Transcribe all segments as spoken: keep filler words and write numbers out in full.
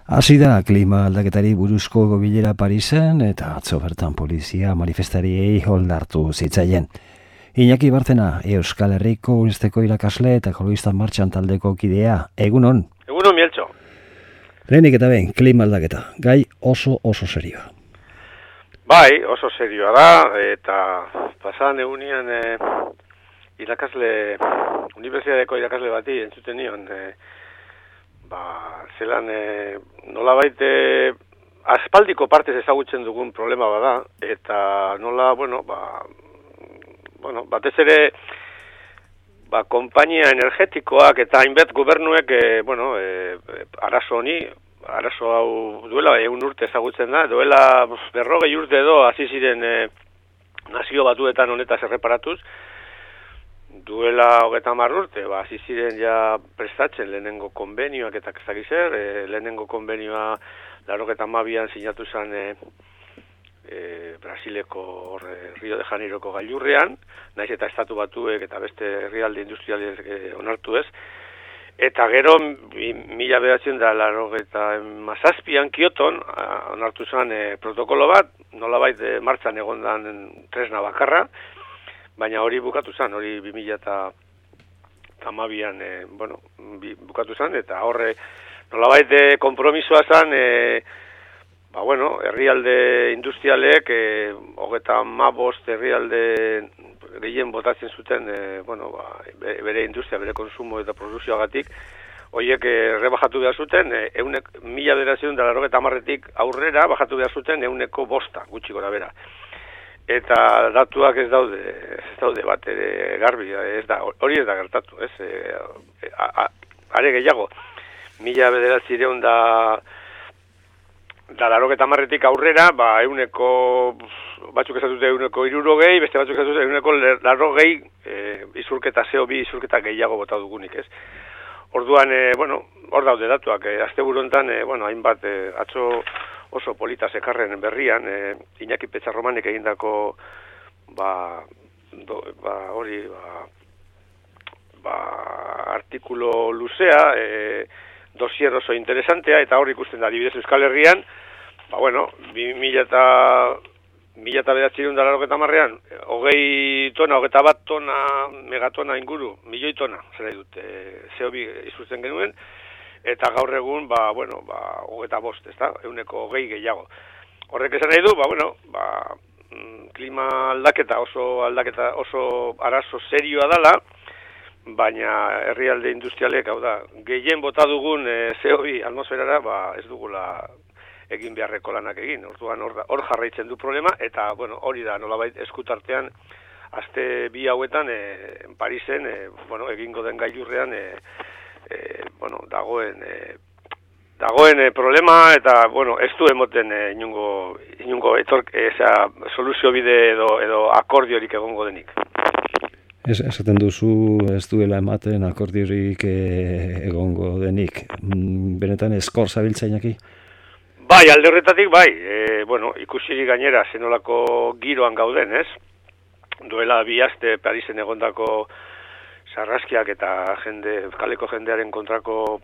Hasi da klima aldaketari buruzko bilera Parisen eta atzo bertan polizia manifestariei oldartu zitzaien. Iñaki Bartena, Euskal Herriko Unibertsitateko irakasle eta Ekologistak Martxan taldeko kidea. Egunon. Egunon, Mieltxo. Lehenik eta behin, klima aldaketa, gai oso oso serioa. Bai, oso serioa da, eta pasan egunean e, irakasle, unibertsitateko irakasle bati entzuten nion, e, ba, zelan e, nolabait e, aspaldiko partez ezagutzen dugun problema bada, eta nola, bueno, ba, bueno, batez ere, ba, konpainia energetikoak eta hainbat gobernuek, e, bueno, e, arazo honi, arazo hau duela egun urte ezagutzen da, duela berrogei urte edo hasi ziren e, nazio batuetan honetaz erreparatuz, duela hogeita hamar urte, ba, hasi ziren ja prestatzen lehenengo konbenioak eta ezagizer, e, lehenengo konbenioa laurogeita hamabian sinatu zen e, e, Brasileko or, Rio de Janeiroko gailurrean, naiz eta estatu batuek eta beste herrialde industrialek e, onartu ez, eta gero mila bederatziehun eta laurogeita hamazazpian Kioton onartu zen e, protokolo bat, nolabait e, martxan egondan tresna bakarra, baina hori bukatu zen, hori bi mila hamabian e, bueno, bukatu zen, eta horre nolabait e, kompromisoa zen, e, ba, bueno, herrialde industrialek, e, hogeita hamabost herrialde gehien botatzen zuten, e, bueno, ba, bere industria, bere konsumo eta produzioagatik, horiek e, rebajatu behar zuten, e, eunek, mila bederatziehun eta laurogeita hamarretik aurrera bajatu behar zuten euneko bosta, gutxi gora bera. Eta datuak ez daude, ez daude bat ere garbi, ez da, hori ez da gertatu, ez, e, a, a, are gehiago, mila bederatziehun da, da laurogeita hamarretik aurrera, ba, euneko, batzuk esatute euneko hirurogei, beste batzuk esatute euneko laurogei e, izurketa, C O bi izurketa gehiago bota dugunik, ez. Orduan, e, bueno, hor daude datuak, e, asteburu hontan, e, bueno, hainbat, e, atzo, oso polita sekarren berrian, e, Iñaki Petxarromanek egindako, ba, do, ba, hori, ba, ba, artikulo luzea, e, dosier oso interesantea, eta hor ikusten da, adibidez Euskal Herrian, ba, bueno, bi mila eta mila eta bederatziehun eta laurogeita hamarrean, hogei tona, hogeita bat tona, megatona inguru, milioi tona, zer nahi dut, e, C O bi izuzten genuen, eta gaur egun, ba, bueno, ba, hogeita bost, ez da, euneko hogei gehiago. Horrek esan nahi du, ba, bueno, ba, klima aldaketa oso aldaketa oso arazo serioa dala, baina herrialde industrialek, hau da, gehien bota dugun e, C O bi atmosferara, ba, ez dugula egin beharreko lanak egin. Orduan hor, hor jarraitzen du problema, eta, bueno, hori da, nolabait eskutartean, aste bi hauetan, e, Parisen, e, bueno, egingo den gailurrean, e, E, bueno, dagoen e, dagoen e, problema eta bueno, ez du emoten e, inungo inungo etork esa soluzio bide edo edo akordiorik egongo denik. Ez esaten duzu ez duela ematen akordiorik e, egongo denik. Benetan eskor zabiltzainaki? Bai, alde horretatik bai. E, bueno, ikusirik gainera zenolako giroan gauden, ez? Duela bi aste Parisen egondako sarraskiak eta jende, kaleko jendearen kontrako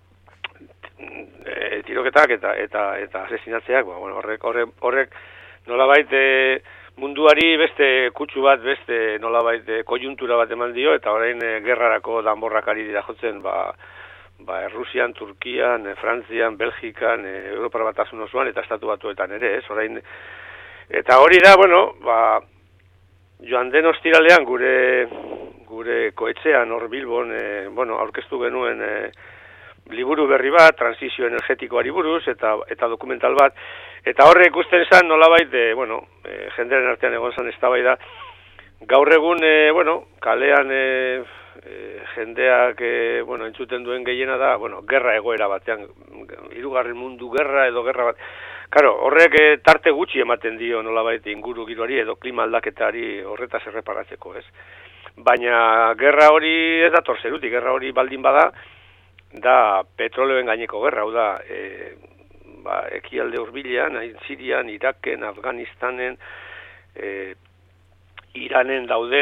e, tiroketak eta eta eta asesinatzeak, ba, bueno, horrek horrek horrek nolabait e, munduari beste kutsu bat, beste nolabait e, koiuntura bat eman dio, eta orain e, gerrarako danborrak ari dira jotzen, ba, ba Errusian, Turkian, e, Frantzian, Belgikan, e, Europar Batasun osoan eta estatu batuetan ere, ez, orain eta hori da, bueno, ba joan den ostiralean gure gure koetxean hor Bilbon, e, bueno, aurkeztu genuen e, liburu berri bat, transizio energetikoari buruz, eta eta dokumental bat, eta horre ikusten zen nolabait, e, bueno, e, jenderen artean egon zen eztabaida, gaur egun, e, bueno, kalean e, e, jendeak, e, bueno, entzuten duen gehiena da, bueno, gerra egoera batean, hirugarren mundu gerra edo gerra bat, Karo, horrek e, tarte gutxi ematen dio nolabait inguru giroari edo klima aldaketari horretaz erreparatzeko, ez? Baina gerra hori ez dator zerutik, gerra hori baldin bada, da petroleoen gaineko gerra, hau da, e, ba, ekialde hurbilean, Sirian, Iraken, Afganistanen, e, Iranen dauden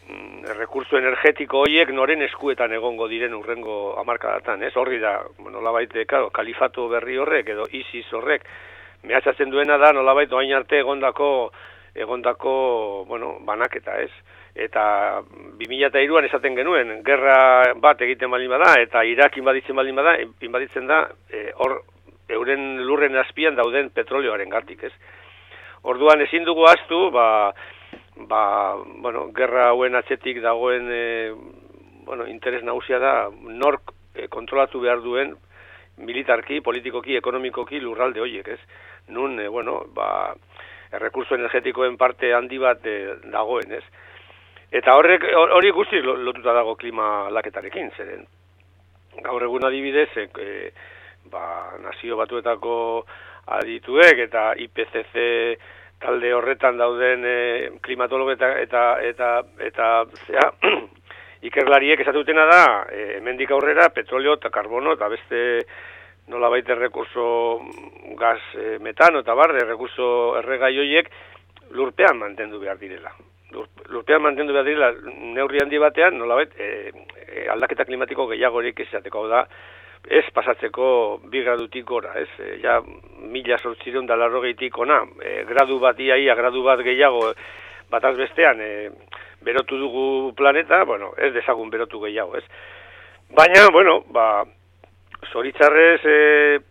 rekurso energetiko horiek noren eskuetan egongo diren urrengo hamarkadatan, ez? Horri da, nolabait, claro, kalifato berri horrek edo ISIS horrek mehatxatzen duena da nolabait orain arte egondako egondako, bueno, banaketa, ez? Eta bi mila hiruan esaten genuen, gerra bat egiten baldin bada eta Irak inbaditzen baldin bada, inbaditzen da hor e, euren lurren azpian dauden petrolioaren gatik, ez? Orduan ezin dugu ahaztu, ba ba, bueno, gerra hauen atzetik dagoen e, bueno, interes nagusia da nork e, kontrolatu behar duen militarki, politikoki, ekonomikoki lurralde horiek, ez? Nun, e, bueno, ba, errekurso energetikoen parte handi bat e, dagoen, ez? Eta horrek hori guztiz lotuta dago klima aldaketarekin, zeren gaur egun adibidez, e, ba, Nazio Batuetako adituek eta I P C C talde horretan dauden e, klimatologo eta eta eta eta zea, ikerlariek esatutena da, e, hemendik aurrera petrolio eta karbono eta beste nolabait errekurso gas e, metano eta bar, errekurso erregai horiek lurpean mantendu behar direla. Lur, lurpean mantendu behar direla neurri handi batean, nolabait e, e, aldaketa klimatiko gehiagorik izateko, hau da, ez pasatzeko bi gradutik gora, ez, e, ja mila zortzireun da larrogeitik ona, e, gradu bat iaia, gradu bat gehiago bataz bestean e, berotu dugu planeta, bueno, ez dezagun berotu gehiago, ez. Baina, bueno, ba, zoritzarrez e,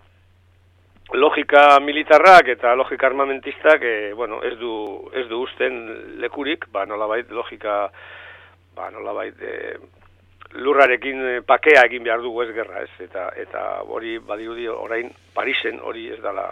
logika militarrak eta logika armamentistak e, bueno, ez du, ez du usten lekurik, ba, nolabait logika, ba, nolabait e, lurrarekin pakea egin behar dugu ez gerra, ez, eta eta hori badirudi orain Parisen hori ez dala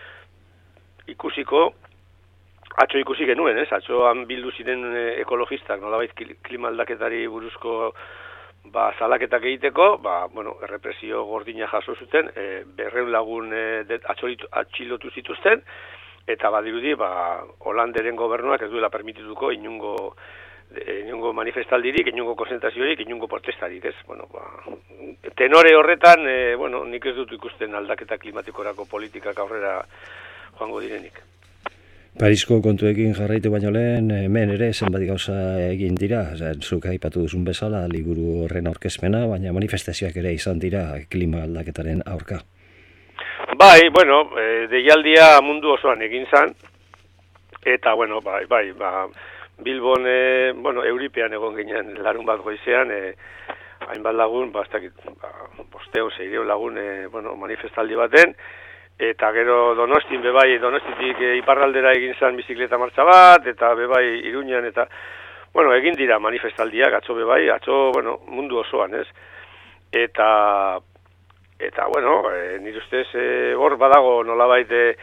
ikusiko, atzo ikusi genuen, ez, atzoan bildu ziren ekologistak, nolabait klima aldaketari buruzko ba, zalaketak egiteko, ba, bueno, errepresio gordina jaso zuten, e, berreun lagun e, atxilotu zituzten, eta badirudi, ba, Holanderen gobernuak ez duela permitituko inungo inungo manifestaldirik, inungo konzentraziorik, inungo protestarik, ez? Bueno, ba, tenore horretan, e, bueno, nik ez dut ikusten aldaketa klimatikorako politikak aurrera joango direnik. Parisko kontuekin jarraitu baino lehen, hemen ere zenbat gauza egin dira, zuk aipatu duzun bezala, liburu horren aurkezpena, baina manifestazioak ere izan dira klima aldaketaren aurka. Bai, bueno, e, deialdia mundu osoan egin zan, eta, bueno, bai, bai, ba, Bilbon, e, bueno, Euripean egon ginen larun bat goizean, e, hainbat lagun, ba, ez dakit, ba, bosteun, seireun lagun, e, bueno, manifestaldi baten, eta gero Donostin, bebai, Donostitik e, iparraldera egin zan bizikleta martxa bat, eta bebai Iruñan, eta, bueno, egin dira manifestaldiak, atzo bebai, atzo, bueno, mundu osoan, ez? Eta, eta, bueno, e, nire ustez, hor e, badago nolabait, e,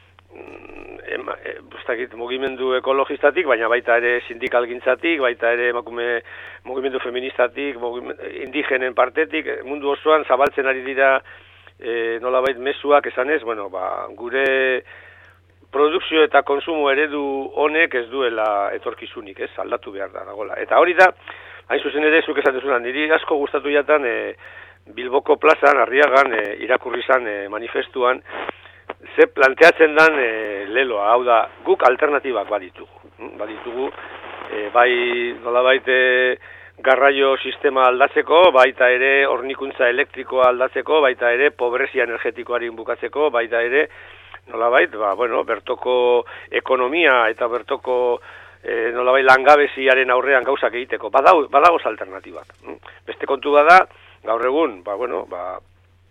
Ema, e, bustakit, mugimendu ekologistatik, baina baita ere sindikalgintzatik, baita ere emakume mugimendu feministatik, mugimendu, indigenen partetik, mundu osoan zabaltzen ari dira e, nolabait mezuak esanez, bueno, ba, gure produkzio eta konsumo eredu honek ez duela etorkizunik, ez, aldatu behar da dagoela. Eta hori da, hain zuzen ere, zuk esatezunan, niri asko gustatu jatan e, Bilboko plazan, Arriagan, e, irakurri zan e, manifestuan, ze planteatzen dan e, leloa, hau da, guk alternatibak baditugu. Baditugu, e, bai nolabait e, garraio sistema aldatzeko, baita ere hornikuntza elektrikoa aldatzeko, baita ere pobrezia energetikoari bukatzeko, baita ere nolabait, ba, bueno, bertoko ekonomia eta bertoko e, nolabait langabeziaren aurrean gauzak egiteko. Badago, badagoz alternatibak. Beste kontu bada, gaur egun, ba, bueno, ba,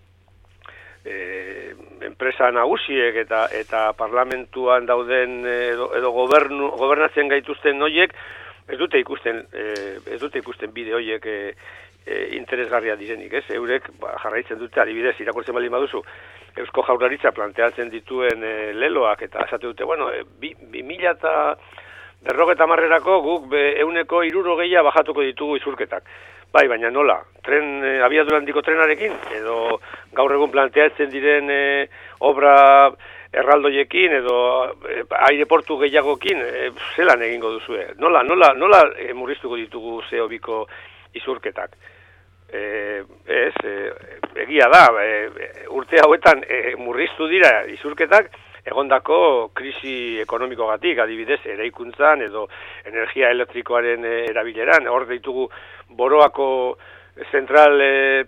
E, enpresa nagusiek eta eta parlamentuan dauden edo, edo gobernu, gobernatzen gaituzten horiek ez dute ikusten e, ez dute ikusten bide horiek e, e, interesgarria direnik, ez? Eurek ba, jarraitzen dute adibidez irakurtzen baldin baduzu Eusko Jaurlaritza planteatzen dituen e, leloak eta esate dute, bueno, e, bi, bi mila eta berrogeta marrerako guk ehuneko hirurogeia bajatuko ditugu izurketak. Bai, baina nola, tren, e, abiadura handiko trenarekin, edo gaur egun planteatzen diren e, obra erraldoiekin, edo e, aireportu gehiagokin, e, zelan egingo duzue. Nola, nola, nola e, murriztuko ditugu ze hobiko izurketak. E, ez, e, egia da, e, urte hauetan e, murriztu dira izurketak, egondako krisi ekonomikogatik, adibidez, eraikuntzan edo energia elektrikoaren erabileran, hor ditugu Boroako zentral e,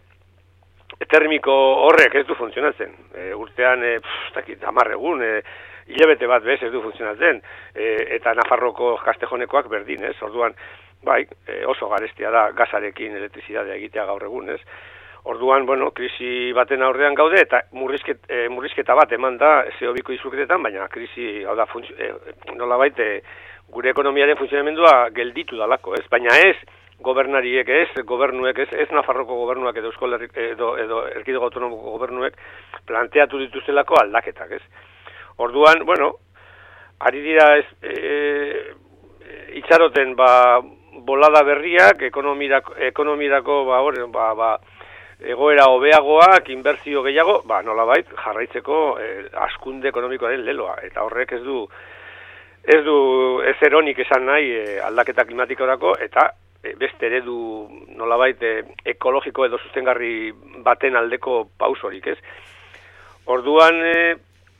termiko horrek ez du funtzionatzen. E, urtean, e, pff, hamar egun, e, hilabete bat bez ez du funtzionatzen, e, eta Nafarroko Kastejonekoak berdin, ez? Orduan, bai, e, oso garestia da gazarekin elektrizitatea egitea gaur egun, ez? Orduan, bueno, krisi baten aurrean gaude, eta murrizket, e, murrizketa bat eman da C O biko isurketetan, baina krisi, hau da, e, nolabait, e, gure ekonomiaren funtzionamendua gelditu dalako, ez? Baina ez, gobernariek ez, gobernuek ez, ez Nafarroko gobernuak edo Euskal Herri, edo, edo Erkidego Autonomoko gobernuek planteatu dituztelako aldaketak, ez? Orduan, bueno, ari dira ez, e, itxaroten, ba, bolada berriak, ekonomirako, ekonomirako ba, or, ba, ba, egoera hobeagoak, inbertsio gehiago, ba, nolabait, jarraitzeko eh, askunde ekonomikoaren leloa, eta horrek ez du, ez du ezeronik esan nahi eh, aldaketa klimatikorako, eta e, beste eredu nolabait e, ekologiko edo sustengarri baten aldeko pausorik, ez? Orduan, e,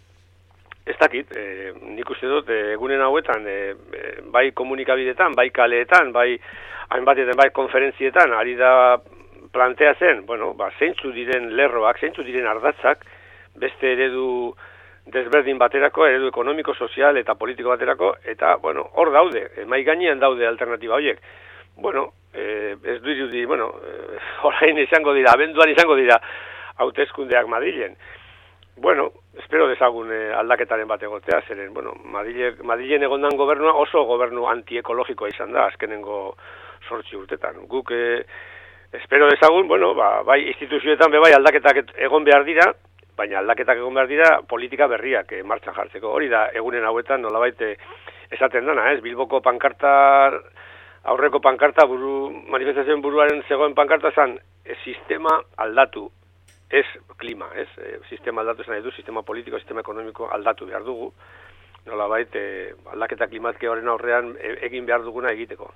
ez dakit, e, nik uste dut, e, egunen hauetan, e, bai komunikabidetan, bai kaleetan, bai hainbatetan, bai konferentzietan, ari da planteatzen, bueno, ba, zeintzu diren lerroak, zeintzu diren ardatzak, beste eredu desberdin baterako, eredu ekonomiko, sozial eta politiko baterako, eta, bueno, hor daude, e, mai gainean daude alternatiba horiek. Bueno, eh, ez du irudi, bueno, eh, orain izango dira, abenduan izango dira hauteskundeak Madrilen. Bueno, espero dezagun eh, aldaketaren bat egotea, zeren, bueno, Madrile, Madrilen egondan gobernua oso gobernu antiekologikoa izan da, azkenengo sortzi urtetan. Guk, eh, espero dezagun, bueno, ba, bai instituzioetan be bai aldaketak egon behar dira, baina aldaketak egon behar dira politika berriak eh, martxan jartzeko. Hori da, egunen hauetan nolabait eh, esaten dana, ez? Bilboko pankarta... Aurreko pankarta, buru, manifestazioen buruaren zegoen pankarta zan, e, sistema aldatu, ez klima, ez? E, sistema aldatu esan nahi du, sistema politiko, sistema ekonomiko aldatu behar dugu, nolabait, e, aldaketa klimatike horren aurrean e, egin behar duguna egiteko.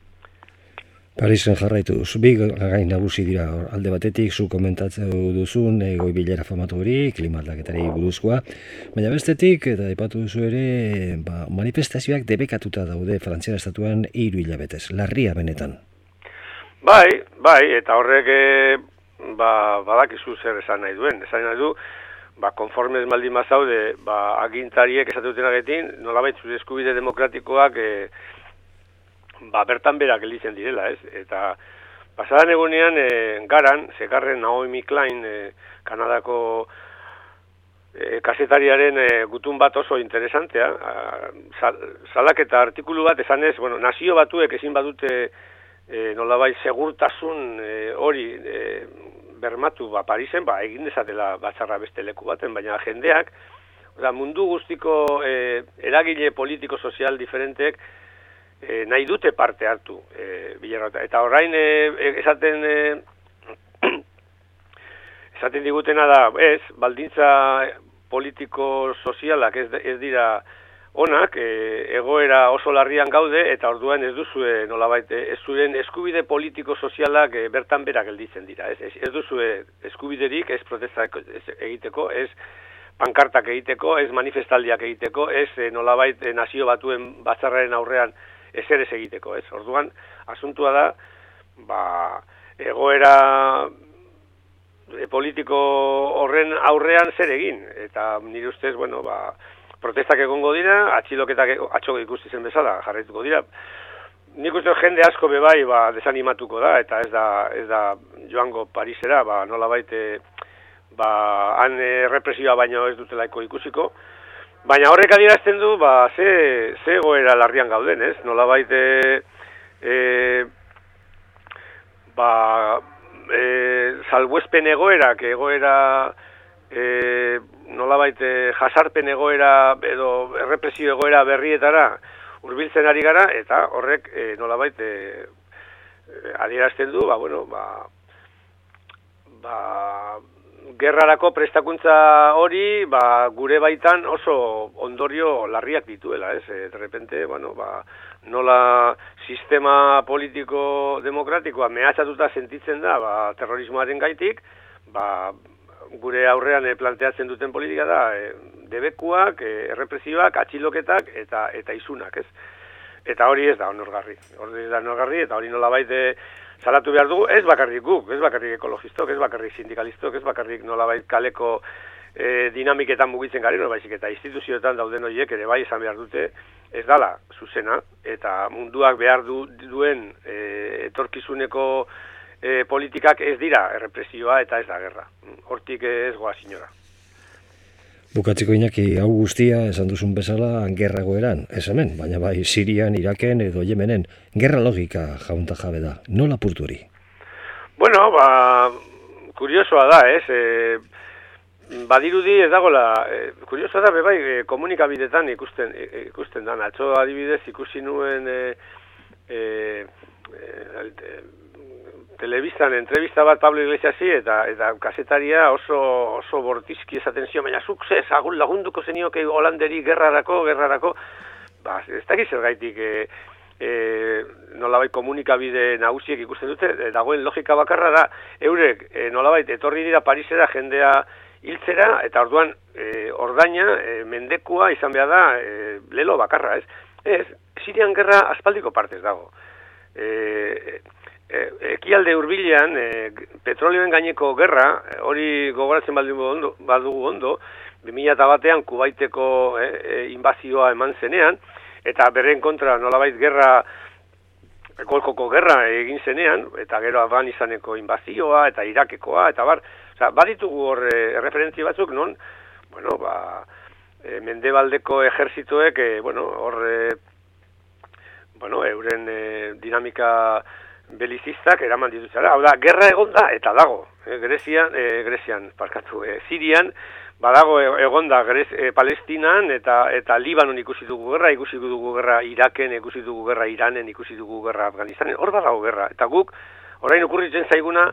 Parisen jarraituz, bi gain nagusi dira alde batetik, zu komentatzen duzun egoi bilera famatu hori, klima aldaketari buruzkoa, baina bestetik, eta aipatu duzu ere, ba, manifestazioak debekatuta daude Frantziara estatuan hiru hilabetez, larria benetan. Bai, bai, eta horrek e, ba, badakizu zer esan nahi duen, esan nahi du, ba, konformez maldin bazaude, ba, agintariek esatu dutenagetin, nolabait zure eskubide demokratikoak e, ba, bertan berak gelditzen direla, ez? Eta pasadan egunean e, garan, zekarren Naomi Klein, e, Kanadako e, kazetariaren e, gutun bat oso interesantea, sal, salaketa artikulu bat esan ez, bueno, nazio batuek ezin badute e, nolabait segurtasun e, hori e, bermatu ba, Parisen, ba, egin dezatela batzarra beste leku baten, baina jendeak, oza, mundu guztiko e, eragile politiko sozial diferentek E, nahi dute parte hartu e, bilerrota. Eta orain e, esaten e, esaten digutena da, ez, baldintza politiko sozialak ez, ez dira onak, e, egoera oso larrian gaude, eta orduan ez duzue nolabait, ez zuen eskubide politiko sozialak e, bertan berak gelditzen dira. Ez, ez, ez duzue eskubiderik, ez protestak egiteko, ez pankartak egiteko, ez manifestaldiak egiteko, ez e, nolabait e, nazio batuen batzarraren aurrean ezer ez egiteko, ez? Orduan, asuntua da, ba, egoera e, politiko horren aurrean zer egin, eta nire ustez, bueno, ba, protestak egongo dira, atxiloketak atxo ikusi zen bezala jarraituko dira. Nik uste jende asko bebai, ba, desanimatuko da, eta ez da, ez da joango Parisera, ba, nolabait, ba, han e, represioa baino ez dutelaiko ikusiko. Baina horrek adierazten du, ba, ze, ze egoera larrian gauden, ez? Nolabait, e, e, ba, e, salbuespen egoerak, egoera, e, nolabait, e, jasarpen egoera, edo errepresio egoera berrietara hurbiltzen ari gara, eta horrek, e, nolabait, e, adierazten du, ba, bueno, ba, ba, gerrarako prestakuntza hori, ba, gure baitan oso ondorio larriak dituela, ez? E, de repente, bueno, ba, nola sistema politiko demokratikoa mehatxatuta sentitzen da, ba, terrorismoaren gaitik, ba, gure aurrean e, planteatzen duten politika da, e, debekuak, e, errepresioak, atxiloketak eta eta isunak, ez? Eta hori ez da onorgarri. Hori ez da onorgarri, eta hori nolabait e, salatu behar dugu, ez bakarrik guk, ez bakarrik ekologistok, ez bakarrik sindikalistok, ez bakarrik nolabait kaleko e, dinamiketan mugitzen garen, baizik eta instituzioetan dauden horiek ere bai esan behar dute, ez dala zuzena, eta munduak behar du, duen e, etorkizuneko e, politikak ez dira errepresioa eta ez da gerra. Hortik ez goa sinora. Bukatzeko Iñaki, hau guztia esan duzun bezala gerragoeran, ez hemen, baina bai Sirian, Iraken edo Yemenen, gerra logika jaunta jabe da, nola purturi? Bueno, ba, kuriosoa da, ez, e, badirudi ez dagoela, e, kuriosoa da, bebai, e, komunikabidetan ikusten, e, ikusten da, atzo adibidez ikusi nuen e, e, e, telebistan entrevista bat Pablo Iglesiasi eta eta kasetaria oso oso bortizki esaten zio, baina zuk ze agun lagunduko zenioke Holanderi gerrarako, gerrarako, ba, ez dakiz zergaitik e, e, nolabait komunikabide nagusiek ikusten dute, e, dagoen logika bakarra da, eurek e, nolabait etorri dira Parisera jendea hiltzera, eta orduan e, ordaina, e, mendekua izan behar da e, lelo bakarra, ez? Ez, Sirian gerra aspaldiko partez dago. E, Ekialde hurbilean, e, petrolioen gaineko gerra, hori gogoratzen badugu ondo, badugu ondo, bi mila batean Kubaiteko e, e, inbazioa eman zenean, eta berren kontra nolabait gerra, Golkoko gerra egin zenean, eta gero Afganistaneko inbazioa, eta Irakekoa, eta bar, oza, baditugu hor e, referentzi batzuk, non, bueno, ba, e, Mendebaldeko ejerzitoek, e, bueno, hor, e, bueno, euren e, dinamika belizistak eraman dituzara. Hau da, gerra egonda eta dago. E, Grezian, e, Grezian, parkatu, e, Sirian, badago egonda Grez, e, Palestinan eta eta Libanon ikusi dugu gerra, ikusi dugu gerra Iraken, ikusi dugu gerra Iranen, ikusi dugu gerra Afganistanen, hor badago gerra. Eta guk, orain okurritzen zaiguna,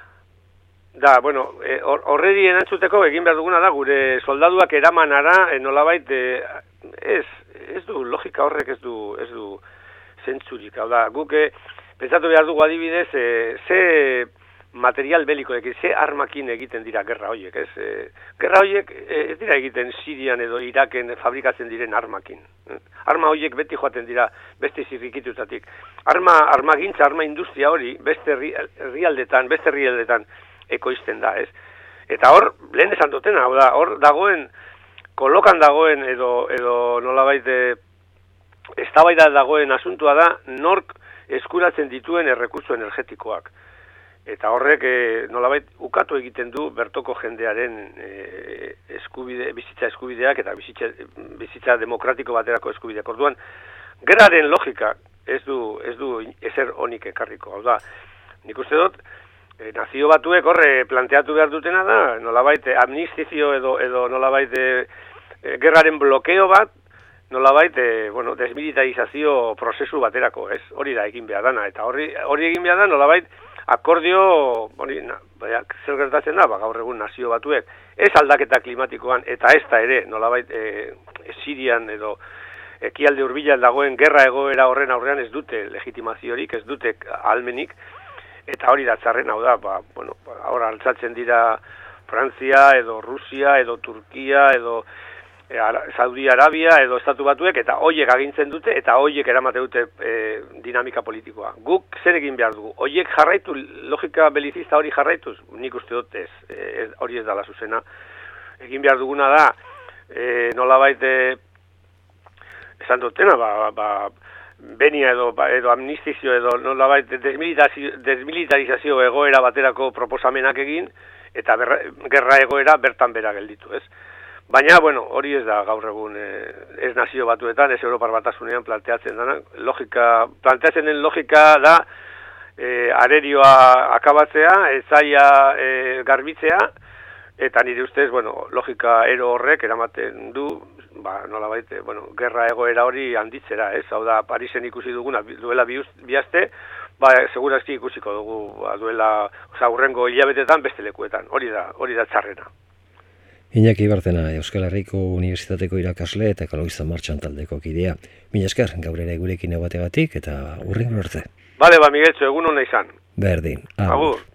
da, bueno, e, horredi erantzuteko egin behar duguna da, gure soldaduak eramanara, e, nolabait, e, ez, ez du, logika horrek ez du, ez du zentzurik. Hau da, guk, e, pentsatu behar dugu adibidez, e, ze material belikoekin, ze armakin egiten dira gerra horiek, ez? E, gerra horiek e, ez dira egiten Sirian edo Iraken fabrikatzen diren armakin. Arma horiek beti joaten dira beste zirrikitutatik. Arma, armagintza, arma industria hori beste herrialdetan, beste herrialdetan ekoizten da, ez? Eta hor, lehen esan dutena, hau da, hor dagoen, kolokan dagoen edo, edo nolabait eztabaida dagoen asuntua da, nork eskuratzen dituen errekurtso energetikoak. Eta horrek e, nolabait ukatu egiten du bertoko jendearen e, eskubide, bizitza eskubideak eta bizitza, bizitza demokratiko baterako eskubideak. Orduan, gerraren logika ez du, ez du ezer onik ekarriko. Hau da, nik uste dut, e, nazio batuek horre planteatu behar dutena da, nolabait amnistizio edo, edo nolabait e, e, gerraren blokeo bat, nolabait, e, bueno, desmilitarizazio prozesu baterako, ez? Hori da egin behar dana, eta hori, hori egin behar da, nolabait, akordio, hori, na, baya, zer gertatzen da, ba, gaur egun nazio batuek, ez aldaketa klimatikoan, eta ez da ere, nolabait, e, Sirian edo ekialde hurbilan dagoen gerra egoera horren aurrean ez dute legitimaziorik, ez dute almenik, eta hori da txarren, hau da, ba, bueno, hor altzatzen dira Frantzia, edo Rusia, edo Turkia, edo E, Saudi Arabia edo Estatu Batuek, eta hoiek agintzen dute, eta hoiek eramate dute e, dinamika politikoa. Guk zer egin behar dugu? Hoiek jarraitu, logika belizista hori jarraituz? Nik uste dut ez, ez, hori ez dala zuzena. Egin behar duguna da, e, nolabait, e, esan dutena, ba, ba, benia edo, ba, edo amnistizio edo nolabait desmilitarizazio egoera baterako proposamenak egin, eta berra, gerra egoera bertan bera gelditu, ez? Baina, bueno, hori ez da gaur egun eh, ez nazio batuetan, ez Europar Batasunean planteatzen dena. Logika, planteatzen den logika da eh, arerioa akabatzea, etzaia eh, garbitzea, eta nire ustez, bueno, logika ero horrek eramaten du, ba, nolabait, bueno, gerra egoera hori handitzera, ez? Hau da, Parisen ikusi duguna duela bi, bi aste, ba, segurazki ikusiko dugu, ba, duela, oza, hurrengo hilabetetan beste lekuetan, hori da, hori da txarrena. Iñaki Bartena, Euskal Herriko Unibertsitateko irakasle eta ekologista martxan taldeko kidea. Mila esker, gaur ere gurekin egoteagatik eta hurrengo arte. Bale, ba, Migueltxo, egun hona izan. Berdin. Agur.